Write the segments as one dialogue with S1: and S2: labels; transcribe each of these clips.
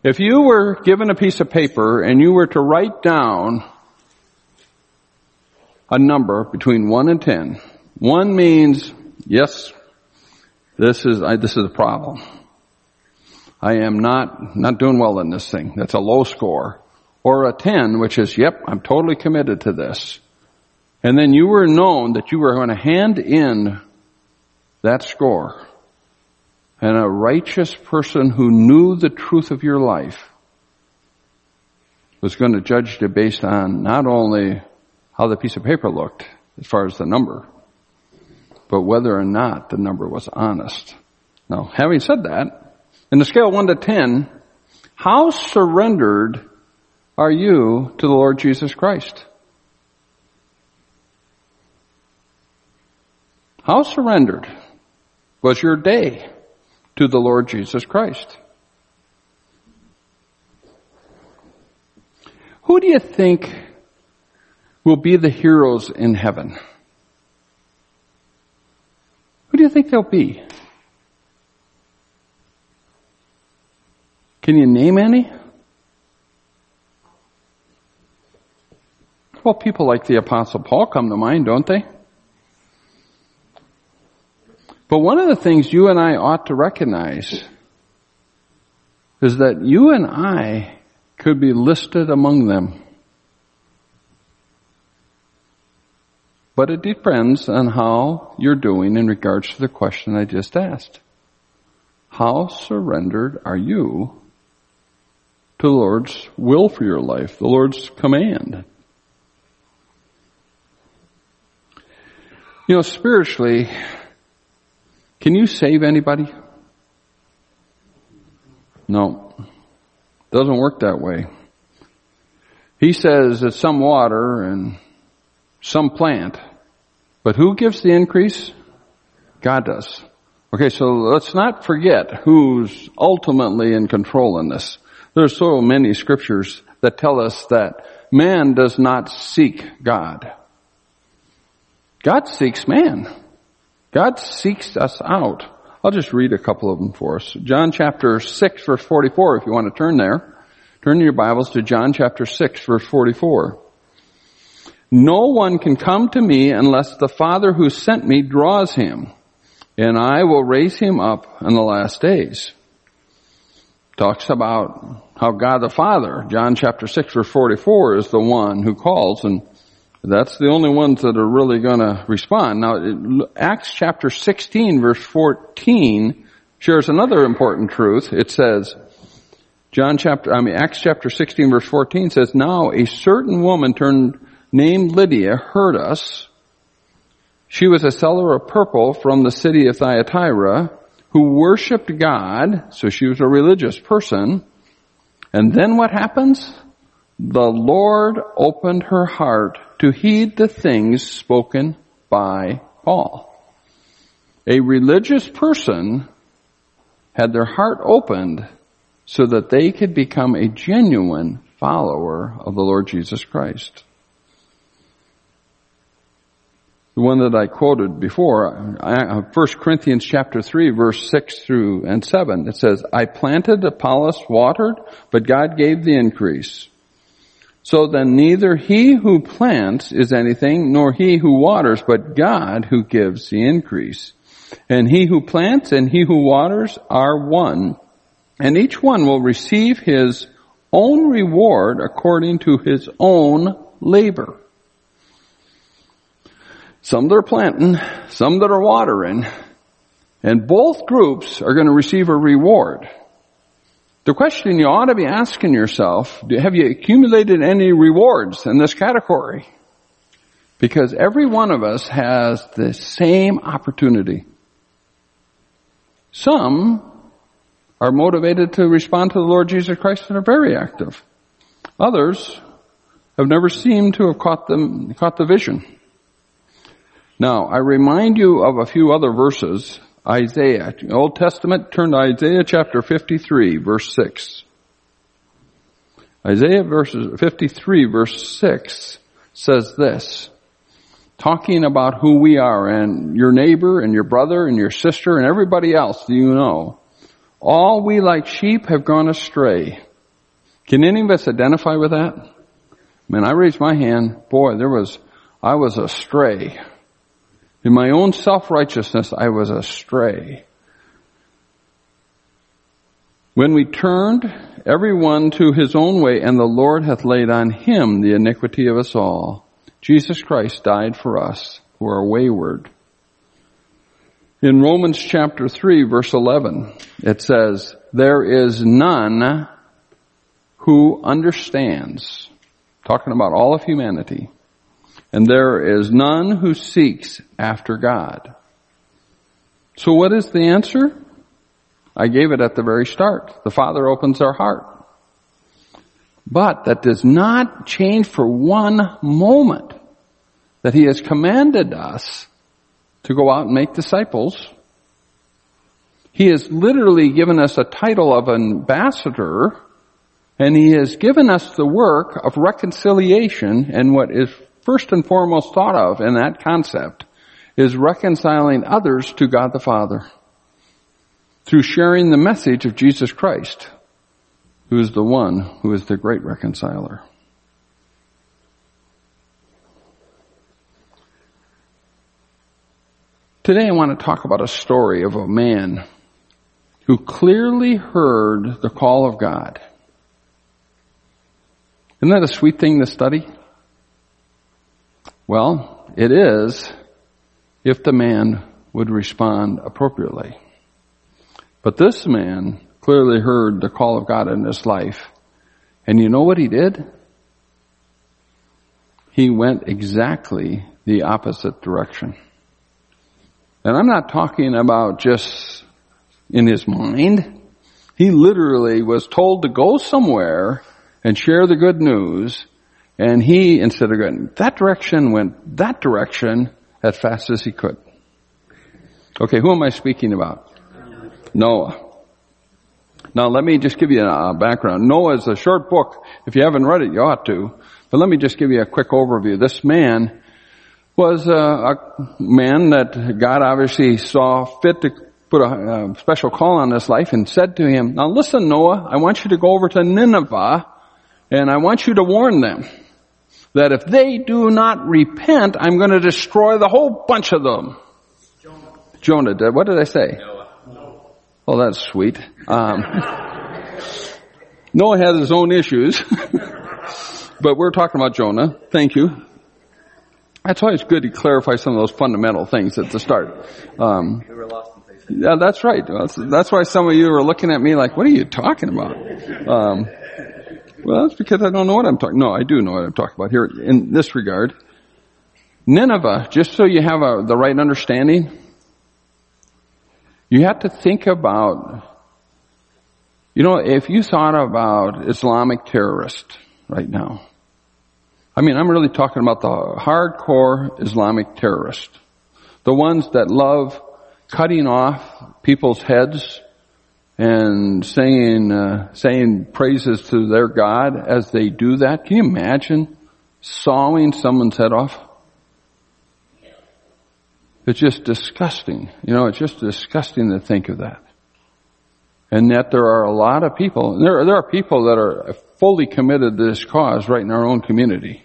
S1: If you were given a piece of paper and you were to write down a number between 1 and 10, 1 means, yes, this is a problem. I am not doing well in this thing. That's a low score. Or a 10, which is, yep, I'm totally committed to this. And then you were known that you were going to hand in that score. And a righteous person who knew the truth of your life was going to judge you based on not only how the piece of paper looked as far as the number, but whether or not the number was honest. Now, having said that, in the scale of 1 to 10, how surrendered are you to the Lord Jesus Christ? How surrendered was your day to the Lord Jesus Christ? Who do you think will be the heroes in heaven? Who do you think they'll be? Can you name any? Well, people like the Apostle Paul come to mind, don't they? But one of the things you and I ought to recognize is that you and I could be listed among them. But it depends on how you're doing in regards to the question I just asked. How surrendered are you to the Lord's will for your life, the Lord's command? You know, spiritually, can you save anybody? No. Doesn't work that way. He says that some water and some plant, but who gives the increase? God does. Okay, so let's not forget who's ultimately in control in this. There's so many scriptures that tell us that man does not seek God. God seeks man. God seeks us out. I'll just read a couple of them for us. John chapter 6 verse 44, if you want to turn there. Turn your Bibles to John chapter 6 verse 44. No one can come to me unless the Father who sent me draws him, and I will raise him up in the last days. Talks about how God the Father, John chapter 6 verse 44, is the one who calls, and that's the only ones that are really going to respond. Now, Acts chapter 16 verse 14 shares another important truth. It says, Acts chapter 16 verse 14 says, now a certain woman named Lydia heard us. She was a seller of purple from the city of Thyatira who worshiped God. So she was a religious person. And then what happens? The Lord opened her heart to heed the things spoken by Paul. A religious person had their heart opened so that they could become a genuine follower of the Lord Jesus Christ. The one that I quoted before, 1 Corinthians chapter 3 verse 6 through and 7, it says, I planted, Apollos watered, but God gave the increase. So then neither he who plants is anything, nor he who waters, but God who gives the increase. And he who plants and he who waters are one, and each one will receive his own reward according to his own labor. Some that are planting, some that are watering, and both groups are going to receive a reward. The question you ought to be asking yourself, have you accumulated any rewards in this category? Because every one of us has the same opportunity. Some are motivated to respond to the Lord Jesus Christ and are very active. Others have never seemed to have caught the vision. Now, I remind you of a few other verses. Isaiah, Old Testament, turn to Isaiah chapter 53, verse 6. Isaiah 53, verse 6 says this, talking about who we are and your neighbor and your brother and your sister and everybody else that you know. All we like sheep have gone astray. Can any of us identify with that? Man, I raised my hand. Boy, I was astray. In my own self-righteousness, I was astray. When we turned everyone to his own way, and the Lord hath laid on him the iniquity of us all. Jesus Christ died for us who are wayward. In Romans chapter 3, verse 11, it says, there is none who understands, talking about all of humanity, and there is none who seeks after God. So what is the answer? I gave it at the very start. The Father opens our heart. But that does not change for one moment that He has commanded us to go out and make disciples. He has literally given us a title of ambassador, and He has given us the work of reconciliation, and what is first and foremost thought of in that concept is reconciling others to God the Father through sharing the message of Jesus Christ, who is the one who is the great reconciler. Today I want to talk about a story of a man who clearly heard the call of God. Isn't that a sweet thing to study? Well, it is if the man would respond appropriately. But this man clearly heard the call of God in his life. And you know what he did? He went exactly the opposite direction. And I'm not talking about just in his mind. He literally was told to go somewhere and share the good news. And he, instead of going that direction, went that direction as fast as he could. Okay, who am I speaking about? Noah. Now let me just give you a background. Noah is a short book. If you haven't read it, you ought to. But let me just give you a quick overview. This man was a man that God obviously saw fit to put a special call on his life, and said to him, now listen, Noah, I want you to go over to Nineveh, and I want you to warn them that if they do not repent, I'm going to destroy the whole bunch of them. Jonah did. What did I say? Oh, that's sweet. Noah has his own issues, but we're talking about Jonah. Thank you. That's always good to clarify some of those fundamental things at the start. Yeah, that's right. That's why some of you are looking at me like, what are you talking about? Well, that's because I don't know what I'm talking. No, I do know what I'm talking about here in this regard. Nineveh, just so you have the right understanding, you have to think about, if you thought about Islamic terrorists right now, I'm really talking about the hardcore Islamic terrorists, the ones that love cutting off people's heads and saying praises to their God as they do that. Can you imagine sawing someone's head off? It's just disgusting. It's just disgusting to think of that. And yet there are a lot of people, there are people that are fully committed to this cause right in our own community.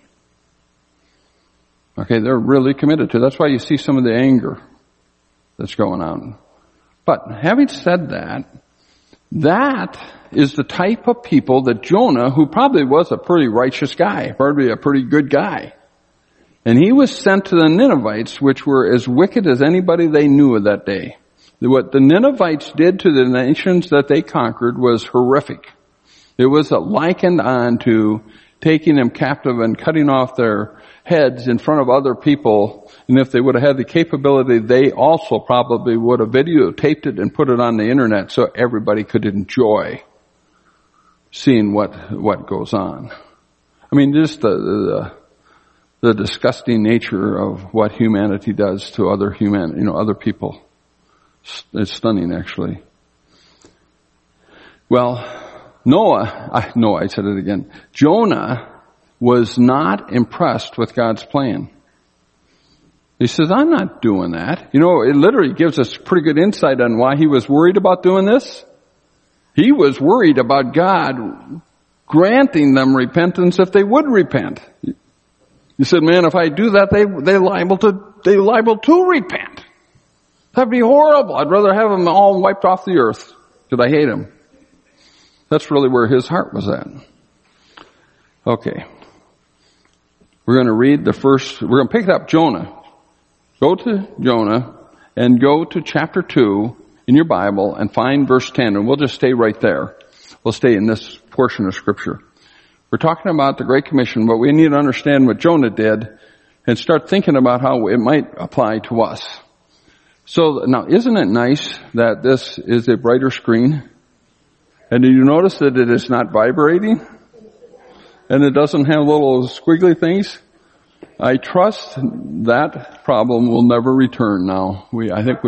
S1: Okay, they're really committed to it. That's why you see some of the anger that's going on. But having said that, that is the type of people that Jonah, who probably was a pretty righteous guy, probably a pretty good guy, and he was sent to the Ninevites, which were as wicked as anybody they knew of that day. What the Ninevites did to the nations that they conquered was horrific. It was likened on to taking them captive and cutting off their heads in front of other people. And if they would have had the capability, they also probably would have videotaped it and put it on the internet so everybody could enjoy seeing what goes on. Just the disgusting nature of what humanity does to other other people. It's stunning, actually. Well, I said it again. Jonah was not impressed with God's plan. He says, I'm not doing that. It literally gives us pretty good insight on why he was worried about doing this. He was worried about God granting them repentance if they would repent. You said, man, if I do that, they liable to repent. That'd be horrible. I'd rather have them all wiped off the earth because I hate them. That's really where his heart was at. Okay. We're going to read we're going to pick up Jonah. Go to Jonah and go to chapter 2 in your Bible and find verse 10, and we'll just stay right there. We'll stay in this portion of Scripture. We're talking about the Great Commission, but we need to understand what Jonah did and start thinking about how it might apply to us. So now, isn't it nice that this is a brighter screen? And do you notice that it is not vibrating? And it doesn't have little squiggly things? I trust that problem will never return now. I think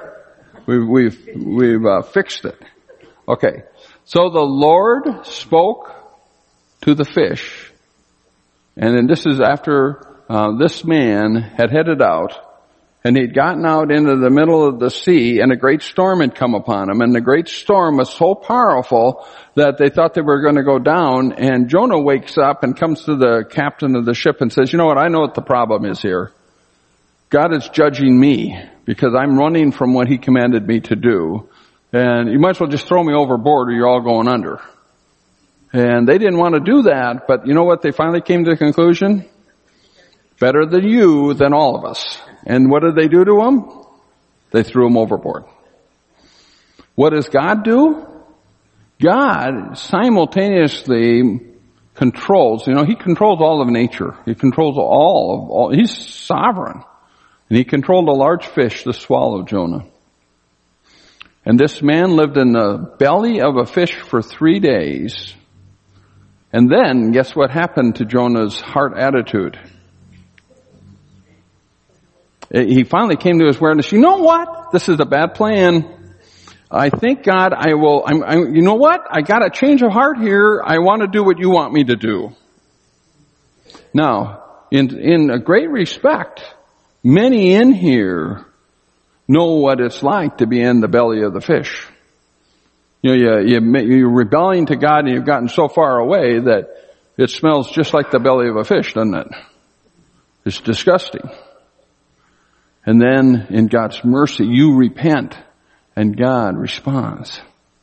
S1: we've fixed it. Okay. So the Lord spoke to the fish. And then this is after this man had headed out, and he'd gotten out into the middle of the sea, and a great storm had come upon him. And the great storm was so powerful that they thought they were going to go down. And Jonah wakes up and comes to the captain of the ship and says, you know what, I know what the problem is here. God is judging me because I'm running from what he commanded me to do. And you might as well just throw me overboard or you're all going under. And they didn't want to do that, but you know what? They finally came to the conclusion? Better than you than all of us. And what did they do to him? They threw him overboard. What does God do? God simultaneously controls, he controls all of nature. He controls all, he's sovereign. And he controlled a large fish to swallow Jonah. And this man lived in the belly of a fish for 3 days. And then, guess what happened to Jonah's heart attitude? He finally came to his awareness, you know what? This is a bad plan. I think, God, you know what? I got a change of heart here. I want to do what you want me to do. Now, in a great respect, many in here know what it's like to be in the belly of the fish. You're rebelling to God and you've gotten so far away that it smells just like the belly of a fish, doesn't it? It's disgusting. And then in God's mercy, you repent and God responds.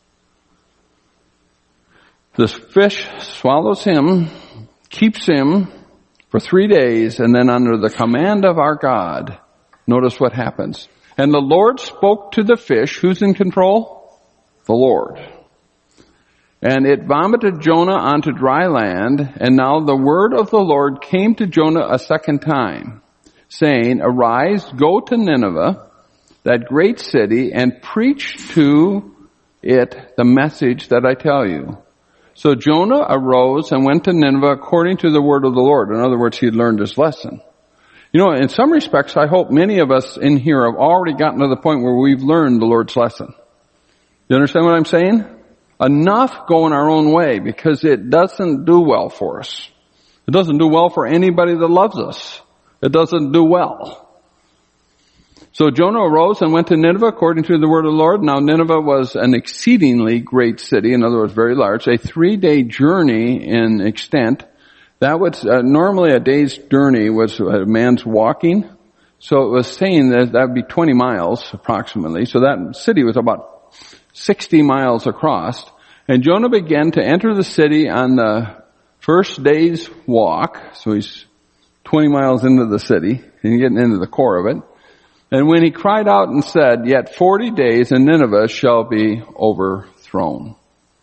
S1: This fish swallows him, keeps him for 3 days, and then under the command of our God, notice what happens. And the Lord spoke to the fish. Who's in control? The Lord. And it vomited Jonah onto dry land, and now the word of the Lord came to Jonah a second time, saying, arise, go to Nineveh, that great city, and preach to it the message that I tell you. So Jonah arose and went to Nineveh according to the word of the Lord. In other words, he had learned his lesson. In some respects, I hope many of us in here have already gotten to the point where we've learned the Lord's lesson. You understand what I'm saying? Enough going our own way, because it doesn't do well for us. It doesn't do well for anybody that loves us. It doesn't do well. So Jonah arose and went to Nineveh according to the word of the Lord. Now Nineveh was an exceedingly great city, in other words, very large, a 3-day journey in extent. That was normally a day's journey was a man's walking. So it was saying that would be 20 miles approximately. So that city was about 60 miles across. And Jonah began to enter the city on the first day's walk. So he's 20 miles into the city and getting into the core of it. And when he cried out and said, yet 40 days and Nineveh shall be overthrown.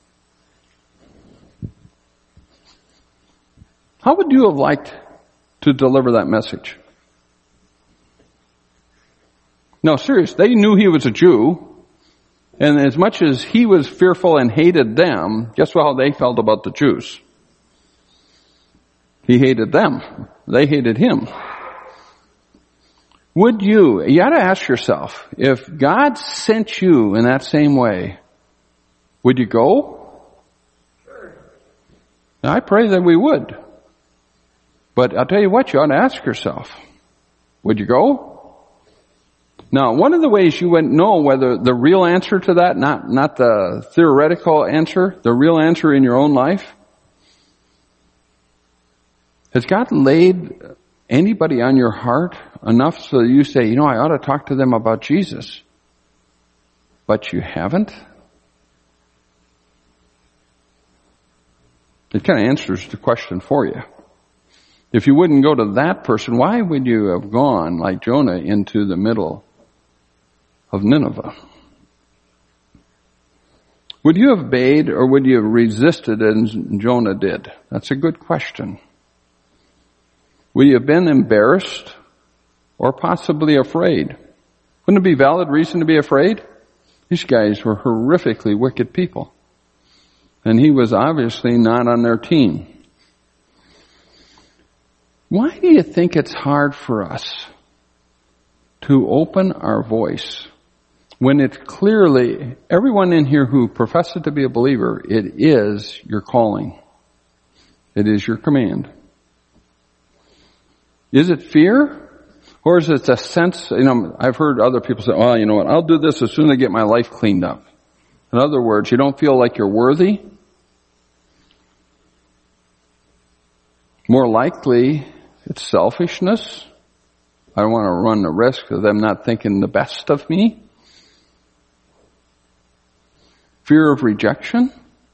S1: How would you have liked to deliver that message? No, seriously, they knew he was a Jew. And as much as he was fearful and hated them, guess how they felt about the Jews? He hated them. They hated him. You ought to ask yourself, if God sent you in that same way, would you go? Sure. I pray that we would. But I'll tell you what, you ought to ask yourself, would you go? Now, one of the ways you wouldn't know whether the real answer to that, not the theoretical answer, the real answer in your own life, Has God laid anybody on your heart enough so you say, I ought to talk to them about Jesus, but you haven't? It kind of answers the question for you. If you wouldn't go to that person, why would you have gone like Jonah into the middle of Nineveh? Would you have obeyed or would you have resisted as Jonah did? That's a good question. Would you have been embarrassed or possibly afraid? Wouldn't it be valid reason to be afraid? These guys were horrifically wicked people. And he was obviously not on their team. Why do you think it's hard for us to open our voice when it's clearly, everyone in here who professes to be a believer, it is your calling. It is your command. Is it fear? Or is it a sense, I've heard other people say, you know what, I'll do this as soon as I get my life cleaned up. In other words, you don't feel like you're worthy. More likely, it's selfishness. I don't want to run the risk of them not thinking the best of me. Fear of rejection.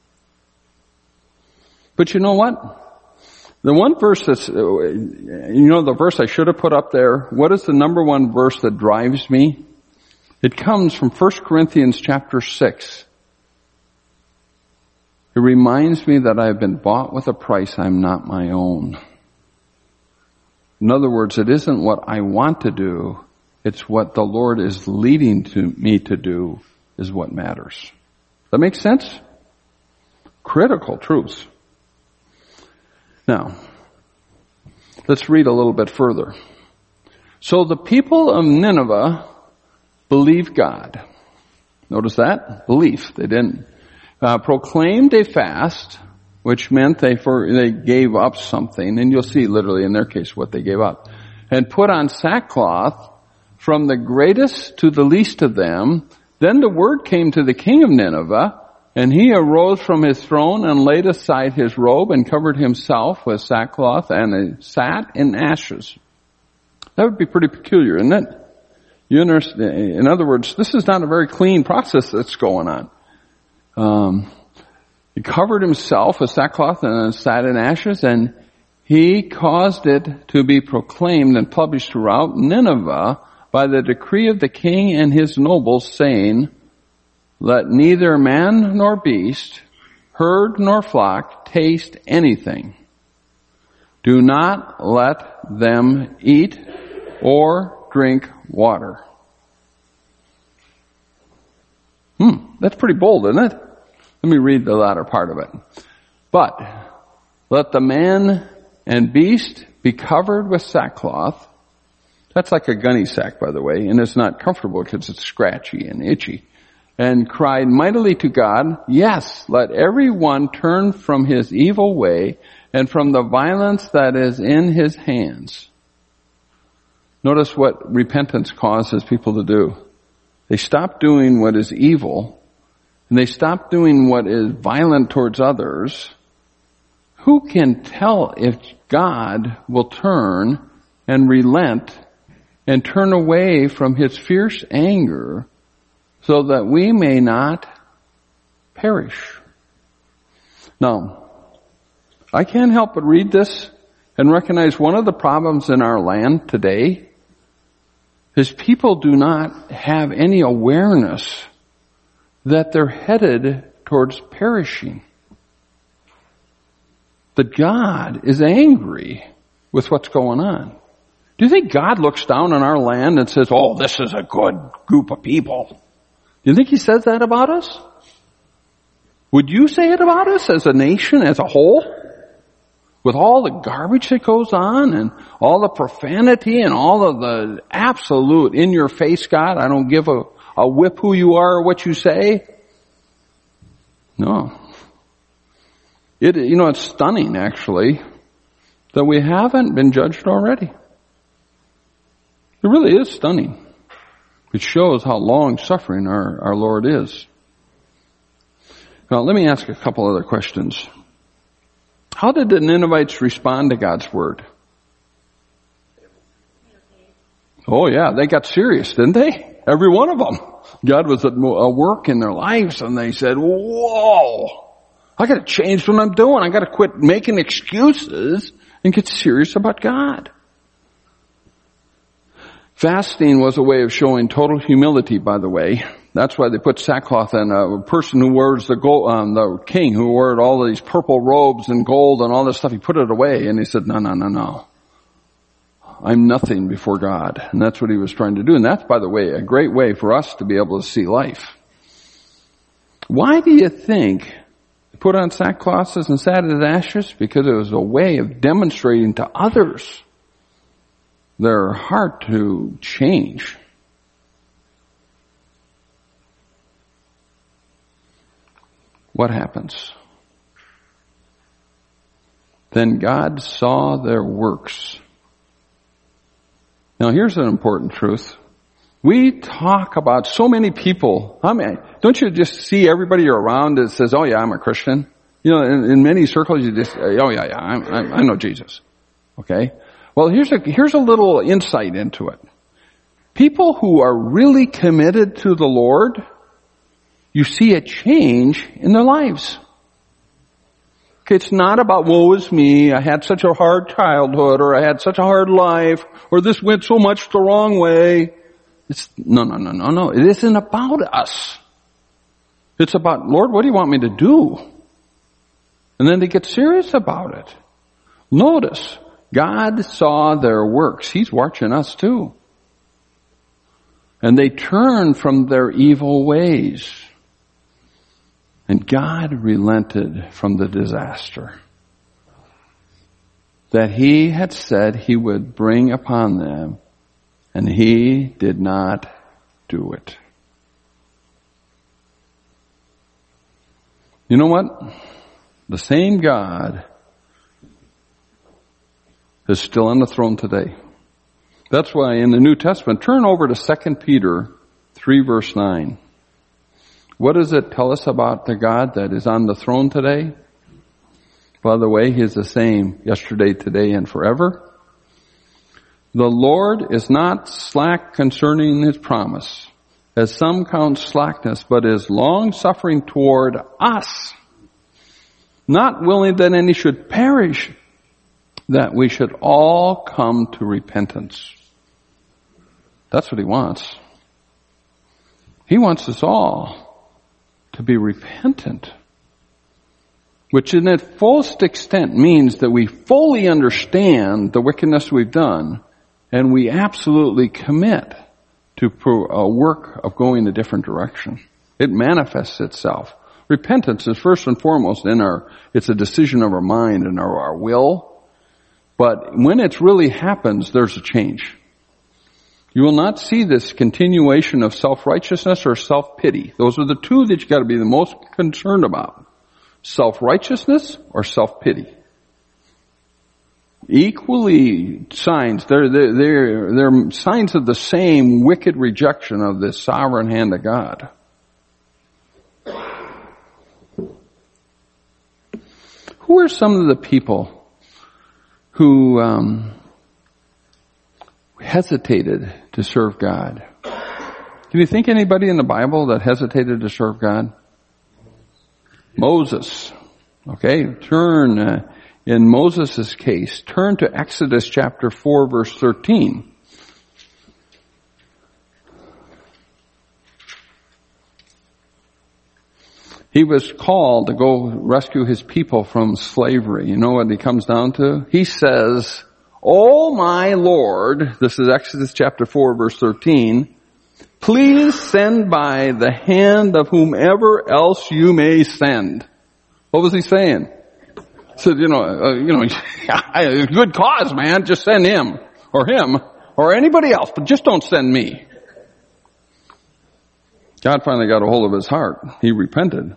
S1: But you know what? The one verse that's, the verse I should have put up there, what is the number one verse that drives me? It comes from 1 Corinthians chapter 6. It reminds me that I have been bought with a price. I'm not my own. In other words, it isn't what I want to do. It's what the Lord is leading me to do is what matters. That makes sense? Critical truths. Now, let's read a little bit further. So the people of Nineveh believed God. Notice that? Belief. They didn't. Proclaimed a fast, which meant they gave up something, and you'll see literally in their case what they gave up, and put on sackcloth from the greatest to the least of them. Then the word came to the king of Nineveh, and he arose from his throne and laid aside his robe and covered himself with sackcloth and sat in ashes. That would be pretty peculiar, isn't it? You understand? In other words, this is not a very clean process that's going on. He covered himself with sackcloth and sat in ashes, and he caused it to be proclaimed and published throughout Nineveh by the decree of the king and his nobles, saying, let neither man nor beast, herd nor flock taste anything. Do not let them eat or drink water. That's pretty bold, isn't it? Let me read the latter part of it. But let the man and beast be covered with sackcloth. That's like a gunny sack, by the way, and it's not comfortable because it's scratchy and itchy. And cried mightily to God, yes, let everyone turn from his evil way and from the violence that is in his hands. Notice what repentance causes people to do. They stop doing what is evil, and they stop doing what is violent towards others. Who can tell if God will turn and relent and turn away from his fierce anger so that we may not perish? Now, I can't help but read this and recognize one of the problems in our land today is people do not have any awareness that they're headed towards perishing. That God is angry with what's going on. Do you think God looks down on our land and says, oh, this is a good group of people? Do you think he says that about us? Would you say it about us as a nation, as a whole? With all the garbage that goes on and all the profanity and all of the absolute in-your-face, God, I don't give a whip who you are or what you say. No. It's stunning, actually, that we haven't been judged already. It really is stunning. It shows how long-suffering our Lord is. Now, let me ask a couple other questions. How did the Ninevites respond to God's word? Oh yeah, they got serious, didn't they? Every one of them. God was at work in their lives, and they said, whoa, I gotta change what I'm doing. I gotta quit making excuses and get serious about God. Fasting was a way of showing total humility, by the way. That's why they put sackcloth on a person who wears the gold, the king who wore all these purple robes and gold and all this stuff. He put it away and he said, no. I'm nothing before God. And that's what he was trying to do. And that's, by the way, a great way for us to be able to see life. Why do you think they put on sackcloth and sat at ashes? Because it was a way of demonstrating to others their heart to change. What happens? Then God saw their works. Now here's an important truth. We talk about so many people. I mean, don't you just see everybody you're around that says, oh yeah, I'm a Christian? You know, in many circles you just, oh yeah, I know Jesus. Okay? Well, here's a little insight into it. People who are really committed to the Lord, you see a change in their lives. Okay, it's not about woe is me, I had such a hard childhood, or I had such a hard life, or this went so much the wrong way. It's no. It isn't about us. It's about, Lord, what do you want me to do? And then they get serious about it. Notice, God saw their works. He's watching us too. And they turned from their evil ways. And God relented from the disaster that he had said he would bring upon them, and he did not do it. You know what? The same God is still on the throne today. That's why in the New Testament, turn over to 2 Peter 3 verse 9. What does it tell us about the God that is on the throne today? By the way, he is the same yesterday, today, and forever. The Lord is not slack concerning his promise, as some count slackness, but is long-suffering toward us, not willing that any should perish, that we should all come to repentance. That's what he wants. He wants us all to be repentant, which in its fullest extent means that we fully understand the wickedness we've done, and we absolutely commit to a work of going a different direction. It manifests itself. Repentance is first and foremost it's a decision of our mind and our will, but when it really happens, there's a change. You will not see this continuation of self-righteousness or self-pity. Those are the two that you got to be the most concerned about. Self-righteousness or self-pity. Equally signs, they're signs of the same wicked rejection of the sovereign hand of God. Who are some of the people who hesitated to serve God? Can you think anybody in the Bible that hesitated to serve God? Moses. Okay, turn in Moses' case, turn to Exodus chapter 4 verse 13. He was called to go rescue his people from slavery. You know what he comes down to? He says, "Oh my Lord," this is Exodus chapter 4 verse 13, "please send by the hand of whomever else you may send." What was he saying? He said, good cause, man, just send him or anybody else, but just don't send me. God finally got a hold of his heart. He repented.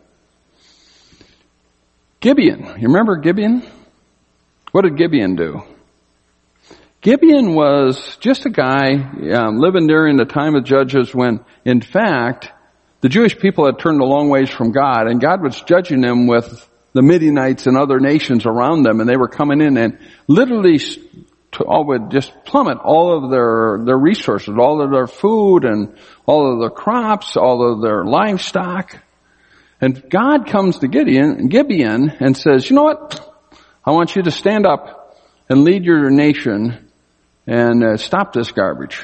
S1: Gibeon. You remember Gibeon? What did Gibeon do? Gibeon was just a guy living during the time of Judges when, in fact, the Jewish people had turned a long ways from God, and God was judging them with the Midianites and other nations around them, and they were coming in and literally would just plummet all of their resources, all of their food and all of their crops, all of their livestock. And God comes to Gibeon and says, you know what? I want you to stand up and lead your nation and stop this garbage.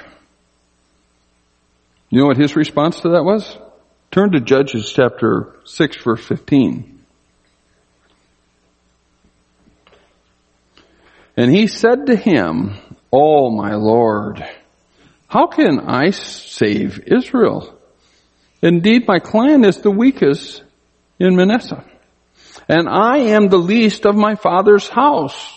S1: You know what his response to that was? Turn to Judges chapter 6 verse 15. And he said to him, "Oh my Lord, how can I save Israel? Indeed, my clan is the weakest in Manasseh, and I am the least of my father's house."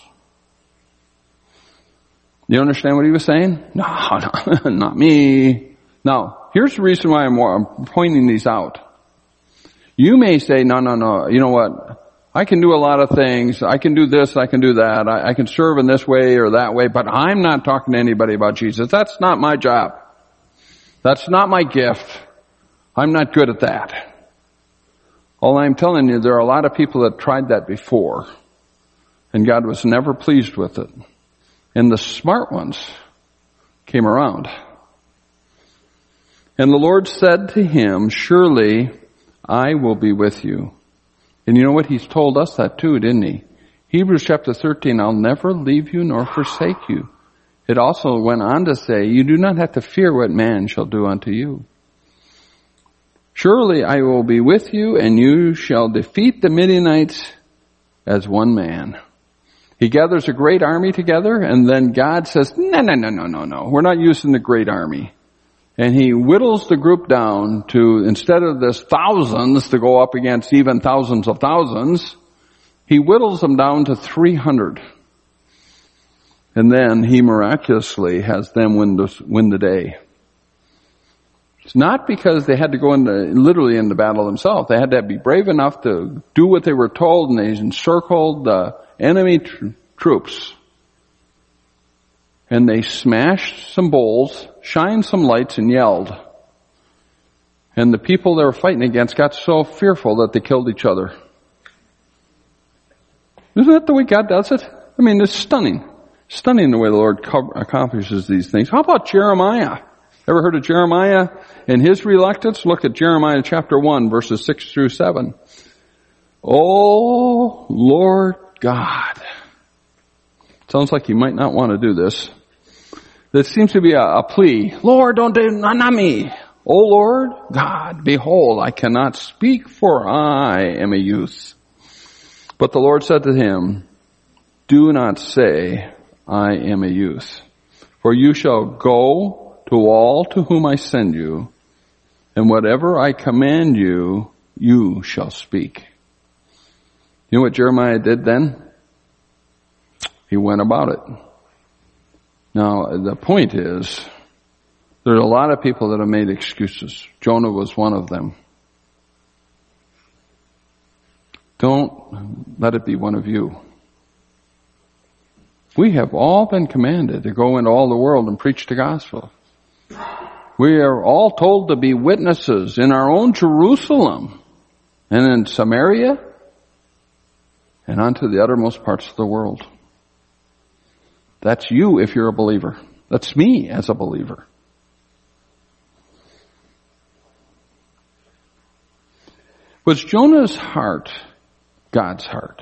S1: You understand what he was saying? No, not me. Now, here's the reason why I'm pointing these out. You may say, no, you know what? I can do a lot of things. I can do this, I can do that. I can serve in this way or that way, but I'm not talking to anybody about Jesus. That's not my job. That's not my gift. I'm not good at that. All I'm telling you, there are a lot of people that tried that before, and God was never pleased with it. And the smart ones came around. And the Lord said to him, "Surely I will be with you." And you know what? He's told us that too, didn't he? Hebrews chapter 13, "I'll never leave you nor forsake you." It also went on to say, "You do not have to fear what man shall do unto you. Surely I will be with you, and you shall defeat the Midianites as one man." He gathers a great army together, and then God says, no, we're not using the great army. And he whittles the group down to, instead of this thousands to go up against even thousands of thousands, he whittles them down to 300. And then he miraculously has them win the day. It's not because they had to go literally into battle themselves. They had to be brave enough to do what they were told, and they encircled the enemy troops. And they smashed some bowls, shined some lights, and yelled. And the people they were fighting against got so fearful that they killed each other. Isn't that the way God does it? I mean, it's stunning. Stunning the way the Lord accomplishes these things. How about Jeremiah? Ever heard of Jeremiah and his reluctance? Look at Jeremiah chapter 1, verses 6 through 7. "Oh, Lord God." Sounds like you might not want to do this. There seems to be a plea. "Lord, don't do, not me. O Lord God, behold, I cannot speak, for I am a youth." But the Lord said to him, "Do not say, I am a youth, for you shall go to all to whom I send you, and whatever I command you, you shall speak." You know what Jeremiah did then? He went about it. Now, the point is, there are a lot of people that have made excuses. Jonah was one of them. Don't let it be one of you. We have all been commanded to go into all the world and preach the gospel. We are all told to be witnesses in our own Jerusalem and in Samaria and unto the uttermost parts of the world. That's you if you're a believer. That's me as a believer. Was Jonah's heart God's heart?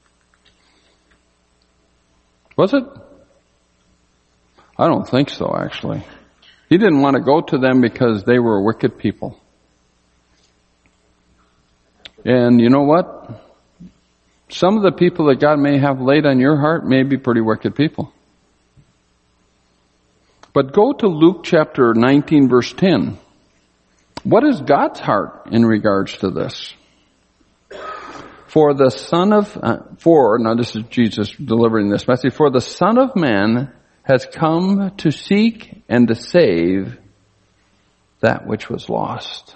S1: Was it? I don't think so, actually. He didn't want to go to them because they were wicked people. And you know what? Some of the people that God may have laid on your heart may be pretty wicked people. But go to Luke chapter 19, verse 10. What is God's heart in regards to this? Now this is Jesus delivering this message. "For the Son of Man has come to seek and to save that which was lost."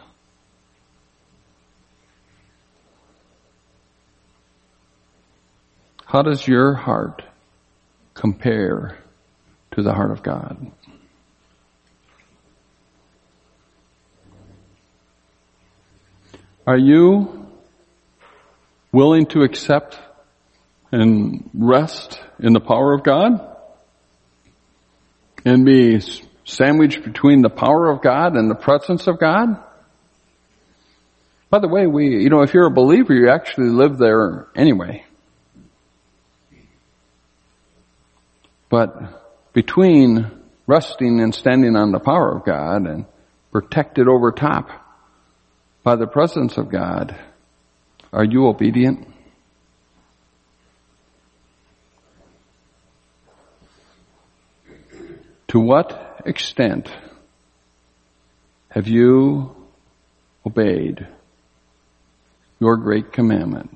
S1: How does your heart compare to the heart of God? Are you willing to accept and rest in the power of God and be sandwiched between the power of God and the presence of God? By the way, if you're a believer, you actually live there anyway. But between resting and standing on the power of God and protected over top by the presence of God, are you obedient? To what extent have you obeyed your great commandment?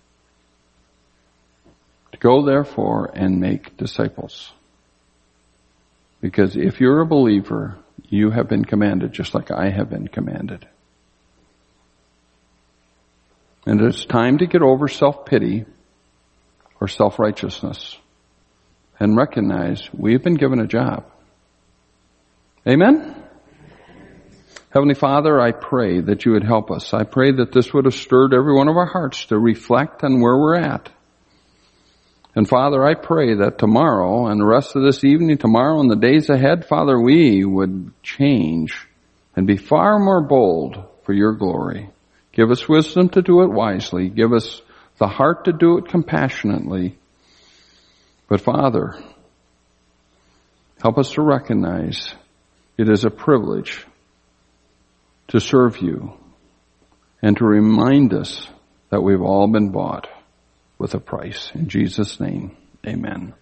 S1: To go therefore and make disciples. Because if you're a believer, you have been commanded just like I have been commanded. And it's time to get over self-pity or self-righteousness and recognize we've been given a job. Amen? Heavenly Father, I pray that you would help us. I pray that this would have stirred every one of our hearts to reflect on where we're at. And Father, I pray that tomorrow and the rest of this evening, tomorrow and the days ahead, Father, we would change and be far more bold for your glory. Give us wisdom to do it wisely. Give us the heart to do it compassionately. But Father, help us to recognize it is a privilege to serve you and to remind us that we've all been bought with a price. In Jesus' name, amen.